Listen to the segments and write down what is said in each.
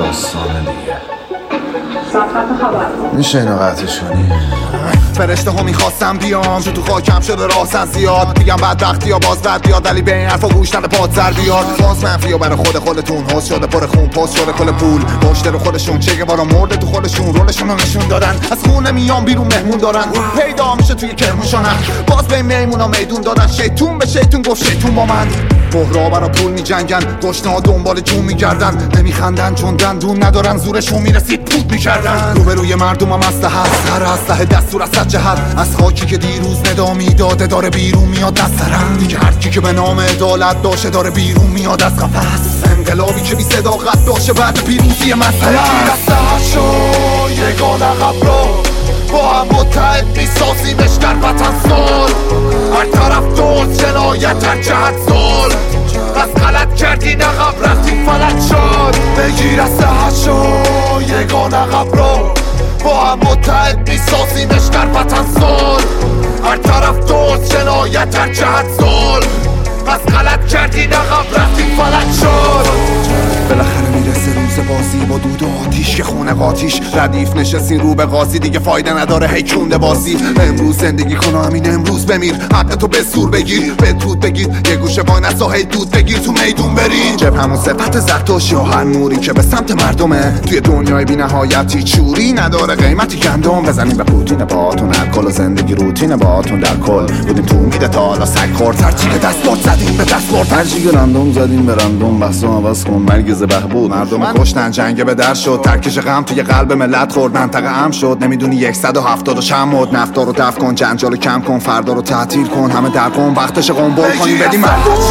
داستانه دیگه. میشه اینو قطعش کنی؟ فرشته ها میخواستم بیام چون تو خاکم شده راستن زیاد میگم بدبختی یا باز بد بیاد ولی به این حرفا گوش نده پاد سر بیاد باز منفی و برای خودتون حس شده پر خون پست شده کل پول مشتر خودشون چه بارا مرده تو خودشون رولشون رو نشون دادن از خونه میام بیرون مهمون دارن پیدا میشه توی کرمونشانم باز به میمونا میدون دادن شیطون به شیطون گفت شیطون با من بحرا برا پول میجنگن گشنها دنبال جون میگردن نمیخندن چون دندون ندارن زورشون میرسید پود میکردن روبروی مردمم اسلحه سر اسلحه دستور از جهت از خاکی که دیروز ندامی داده داره بیرون میاد از سرم دیگه هرکی که به نام عدالت داشه داره بیرون میاد از قفس انقلابی که بی صداقت داشه بعد پیروزی مسئله دسته شو یگان عقب رو با هم متحد میسازیمش در وطن سال هر طرف دوست جنایت هر جهت سال بس غلط کردین عقب رفتین فلک شد بگیر از سهر شو یگان عقب رو با هم متحد میسازیمش در وطن سال هر طرف دوست جنایت هر جهت سال بس غلط کردین عقب رفتین فلک شد بالاخره میرسه روز بازی با دود و آتیش که خونه قاتیش ردیف نشستین رو به قاضی دیگه فایده نداره هی کونده بازی امروز زندگی کن و همین امروز بمیر حق تو به زور بگیر به دود بگیر یه گوشه وای نسا هی دود بگیر تو میدون بری جب همون صفت زرتشتی و هر نوری که به سمت مردمه توی دنیای بی نهایتی چوری نداره قیمتی گندم بزنیم به پوتین باهاتون الکل و زندگی روتین باهاتون در کل بودیم تو میده تا حالا سگ خورد هرچی که دست برد زدیم به دست برد هرچی که رندوم زدیم به رندوم بحثم عوض کن مرگ زبح بود مردم کشتن جنگ به در شد ترکش غم توی قلب ملت خورد منطقه هم شد نمیدونی 170 چند مد نفتا رو دفع کن جنجالو کم کن فردا رو تعطیل کن همه در کن وقتش قنبل کنی بدیم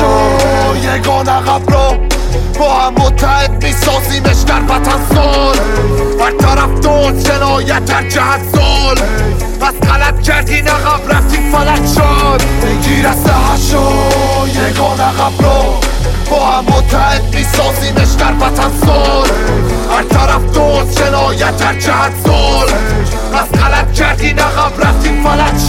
یگان عقب رو با هم متحد میسازیمش در وطن سال هر طرف دوست جنایت هر جهت سال بس غلط کردین عقب رفتین فلک شد بگیر از سهر شو یگان عقب رو با هم متحد میسازیمش در وطن سال هر طرف دوست جنایت هر جهت سال بس غلط کردین عقب رفتین فلک